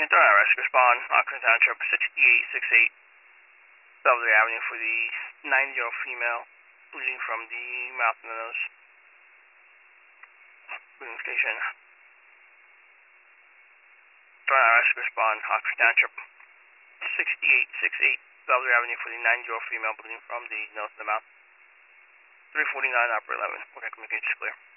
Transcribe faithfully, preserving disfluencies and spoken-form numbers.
Thornton Rescue Respond, Oxford Township, sixty-eight sixty-eight Belvedere Avenue for the nine-year-old female bleeding from the mouth and the nose. Bleeding station. Thornton Rescue Respond, Oxford Township, sixty-eight sixty-eight Belvedere Avenue for the nine-year-old female bleeding from the nose and the mouth. three forty-nine, operator eleven. Okay, communications clear.